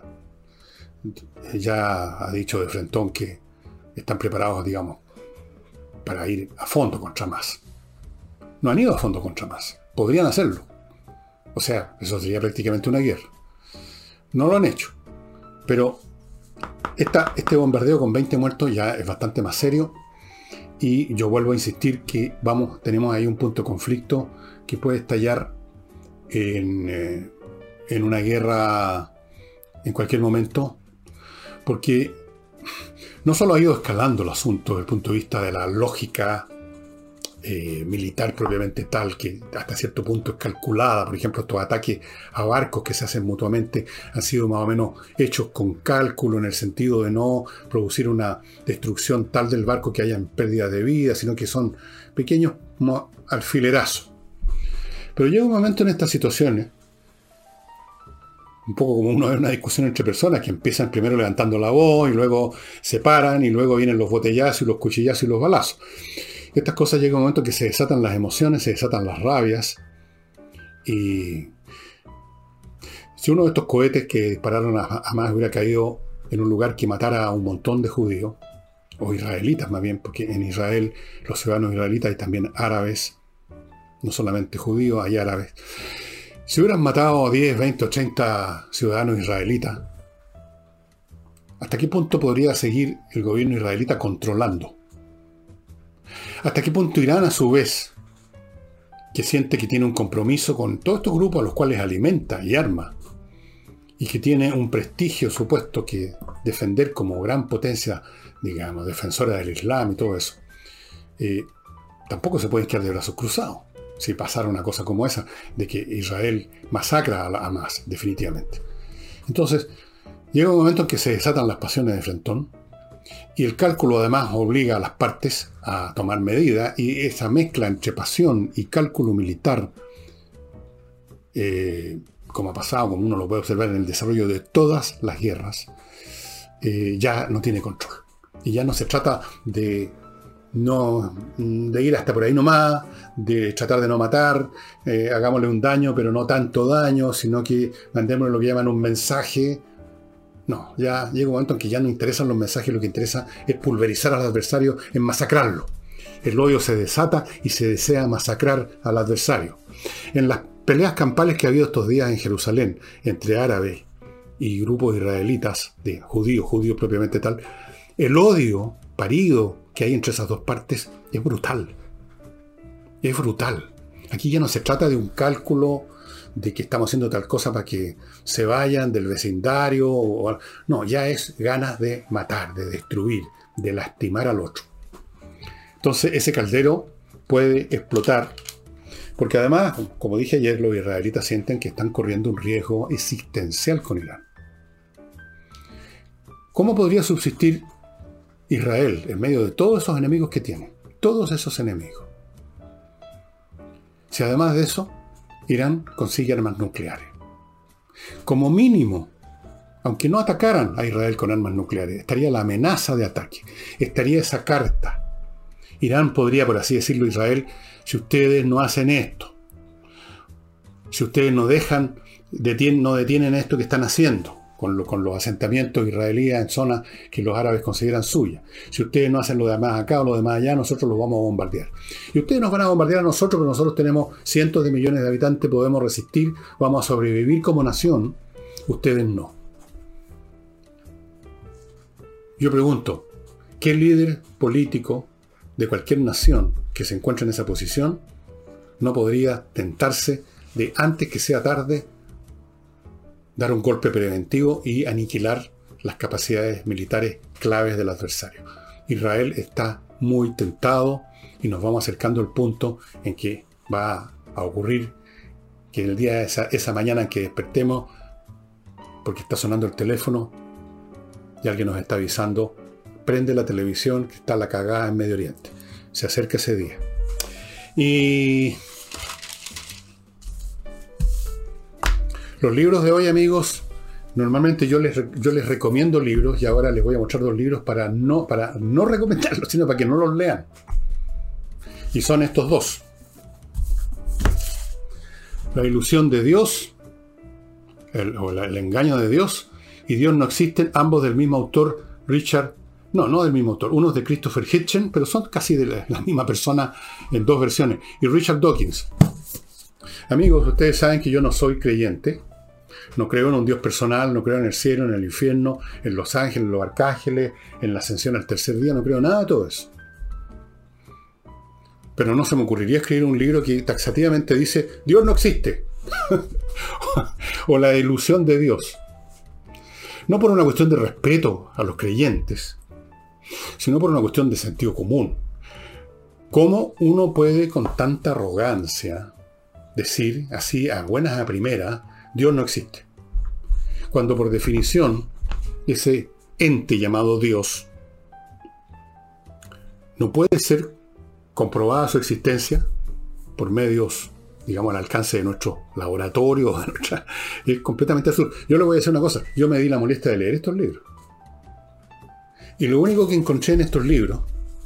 ya ha dicho de frentón que están preparados, digamos, para ir a fondo contra Hamas. No han ido a fondo contra Hamas. Podrían hacerlo. O sea, eso sería prácticamente una guerra. No lo han hecho. Pero esta, este bombardeo con veinte muertos ya es bastante más serio. Y yo vuelvo a insistir que vamos, tenemos ahí un punto de conflicto que puede estallar en, eh, en una guerra en cualquier momento. Porque no solo ha ido escalando el asunto desde el punto de vista de la lógica Eh, militar propiamente tal, que hasta cierto punto es calculada. Por ejemplo, estos ataques a barcos que se hacen mutuamente han sido más o menos hechos con cálculo, en el sentido de no producir una destrucción tal del barco que hayan pérdidas de vida, sino que son pequeños como alfilerazos. Pero llega un momento en estas situaciones, un poco como uno ve una discusión entre personas que empiezan primero levantando la voz y luego se paran y luego vienen los botellazos y los cuchillazos y los balazos. Estas cosas llega un momento que se desatan las emociones, se desatan las rabias. Y si uno de estos cohetes que dispararon a Hamas hubiera caído en un lugar que matara a un montón de judíos, o israelitas más bien, porque en Israel los ciudadanos israelitas hay también árabes, no solamente judíos, hay árabes. Si hubieran matado a diez, veinte, ochenta ciudadanos israelitas, ¿hasta qué punto podría seguir el gobierno israelita controlando? ¿Hasta qué punto Irán, a su vez, que siente que tiene un compromiso con todos estos grupos a los cuales alimenta y arma, y que tiene un prestigio supuesto que defender como gran potencia, digamos, defensora del Islam y todo eso, eh, tampoco se puede quedar de brazos cruzados si pasara una cosa como esa, de que Israel masacra a Hamas, definitivamente. Entonces, llega un momento en que se desatan las pasiones de frentón, y el cálculo además obliga a las partes a tomar medidas, y esa mezcla entre pasión y cálculo militar, eh, como ha pasado, como uno lo puede observar en el desarrollo de todas las guerras, eh, ya no tiene control. Y ya no se trata de, no, de ir hasta por ahí nomás, de tratar de no matar, eh, hagámosle un daño, pero no tanto daño, sino que mandémosle lo que llaman un mensaje. No, ya llega un momento en que ya no interesan los mensajes, lo que interesa es pulverizar al adversario, en masacrarlo. El odio se desata y se desea masacrar al adversario. En las peleas campales que ha habido estos días en Jerusalén, entre árabes y grupos israelitas, de judíos, judíos propiamente tal, el odio parido que hay entre esas dos partes es brutal. Es brutal. Aquí ya no se trata de un cálculo de que estamos haciendo tal cosa para que se vayan del vecindario. O, no, ya es ganas de matar, de destruir, de lastimar al otro. Entonces ese caldero puede explotar, porque además, como dije ayer, los israelitas sienten que están corriendo un riesgo existencial con Irán. ¿Cómo podría subsistir Israel en medio de todos esos enemigos que tiene? Todos esos enemigos. Si además de eso, Irán consigue armas nucleares. Como mínimo, aunque no atacaran a Israel con armas nucleares, estaría la amenaza de ataque. Estaría esa carta. Irán podría, por así decirlo, Israel, si ustedes no hacen esto, si ustedes no dejan, detien, no detienen esto que están haciendo, con, lo, con los asentamientos israelíes en zonas que los árabes consideran suyas. Si ustedes no hacen lo demás acá o lo demás allá, nosotros los vamos a bombardear. Y ustedes nos van a bombardear a nosotros, pero nosotros tenemos cientos de millones de habitantes, podemos resistir, vamos a sobrevivir como nación. Ustedes no. Yo pregunto, ¿qué líder político de cualquier nación que se encuentre en esa posición no podría tentarse de, antes que sea tarde, dar un golpe preventivo y aniquilar las capacidades militares claves del adversario? Israel está muy tentado y nos vamos acercando al punto en que va a ocurrir que el día de esa, esa mañana en que despertemos, porque está sonando el teléfono y alguien nos está avisando, prende la televisión que está la cagada en Medio Oriente. Se acerca ese día. Y los libros de hoy, amigos, normalmente yo les, yo les recomiendo libros, y ahora les voy a mostrar dos libros para no, para no recomendarlos, sino para que no los lean. Y son estos dos. La ilusión de Dios, el, o la, el engaño de Dios, y Dios no existe, ambos del mismo autor, Richard, no, no del mismo autor, uno es de Christopher Hitchens, pero son casi de la, la misma persona en dos versiones, y Richard Dawkins. Amigos, ustedes saben que yo no soy creyente, no creo en un Dios personal, no creo en el cielo, en el infierno, en los ángeles, en los arcángeles, en la ascensión al tercer día, no creo nada de todo eso. Pero no se me ocurriría escribir un libro que taxativamente dice, Dios no existe, o la ilusión de Dios. No por una cuestión de respeto a los creyentes, sino por una cuestión de sentido común. ¿Cómo uno puede con tanta arrogancia decir así a buenas a primeras, Dios no existe? Cuando por definición ese ente llamado Dios no puede ser comprobada su existencia por medios, digamos, al alcance de nuestro laboratorio, de nuestra, es completamente absurdo. Yo le voy a decir una cosa, yo me di la molestia de leer estos libros. Y lo único que encontré en estos libros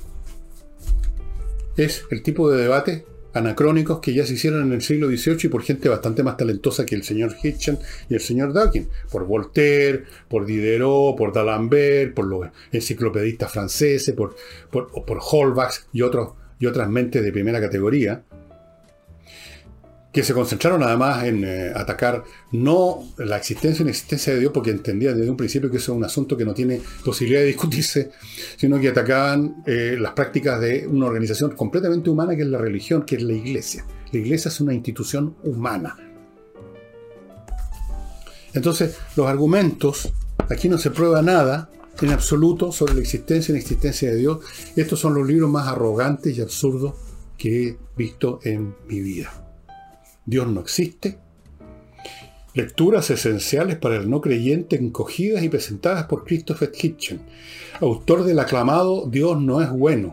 es el tipo de debate anacrónicos que ya se hicieron en el siglo dieciocho y por gente bastante más talentosa que el señor Hitchens y el señor Dawkins. Por Voltaire, por Diderot, por D'Alembert, por los enciclopedistas franceses, por, por, por Holbach y, otros, y otras mentes de primera categoría, que se concentraron además en eh, atacar no la existencia o inexistencia de Dios, porque entendían desde un principio que eso es un asunto que no tiene posibilidad de discutirse, sino que atacaban eh, las prácticas de una organización completamente humana que es la religión, que es la iglesia. La iglesia es una institución humana. Entonces, los argumentos, aquí no se prueba nada en absoluto sobre la existencia e inexistencia de Dios. Estos son los libros más arrogantes y absurdos que he visto en mi vida. Dios no existe. Lecturas esenciales para el no creyente, encogidas y presentadas por Christopher Hitchens, autor del aclamado Dios no es bueno.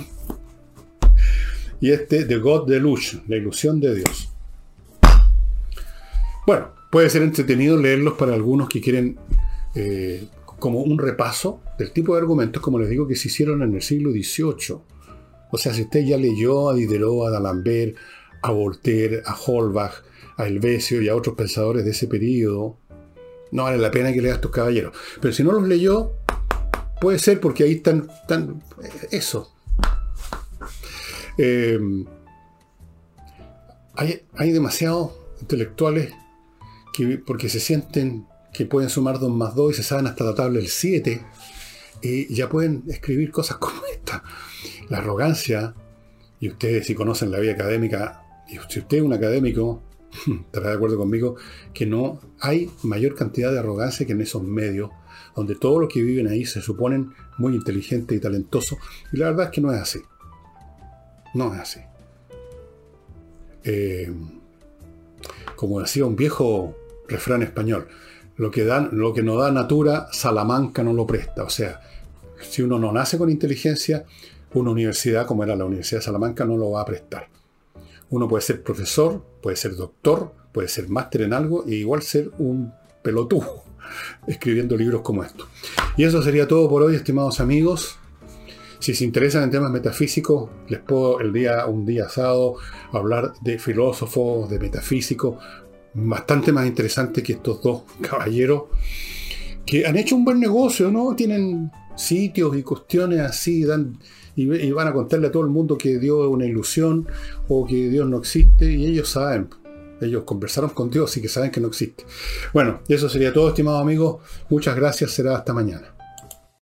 Y este, The God Delusion, la ilusión de Dios. Bueno, puede ser entretenido leerlos para algunos que quieren eh, como un repaso del tipo de argumentos, como les digo, que se hicieron en el siglo dieciocho. O sea, si usted ya leyó a Diderot, a D'Alembert, a Voltaire, a Holbach, a Helvecio y a otros pensadores de ese periodo, no vale la pena que lea a estos caballeros. Pero si no los leyó, puede ser porque ahí están, están eso. Eh, hay, hay demasiados intelectuales que, porque se sienten que pueden sumar dos más dos y se saben hasta la tabla del siete, y ya pueden escribir cosas como esta. La arrogancia, y ustedes si conocen la vida académica, y si usted es un académico, estará de acuerdo conmigo, que no hay mayor cantidad de arrogancia que en esos medios, donde todos los que viven ahí se suponen muy inteligentes y talentosos, y la verdad es que no es así. No es así. Eh, como decía un viejo refrán español, lo que, dan, lo que no da natura, Salamanca no lo presta. O sea, si uno no nace con inteligencia, una universidad como era la Universidad de Salamanca no lo va a prestar. Uno puede ser profesor, puede ser doctor, puede ser máster en algo e igual ser un pelotudo escribiendo libros como estos. Y eso sería todo por hoy, estimados amigos. Si se interesan en temas metafísicos, les puedo el día, un día sábado hablar de filósofos, de metafísicos, bastante más interesante que estos dos caballeros que han hecho un buen negocio, ¿no? Tienen sitios y cuestiones así, dan... y van a contarle a todo el mundo que Dios es una ilusión o que Dios no existe, y ellos saben, ellos conversaron con Dios y que saben que no existe. Bueno, eso sería todo, estimados amigos. Muchas gracias, será hasta mañana.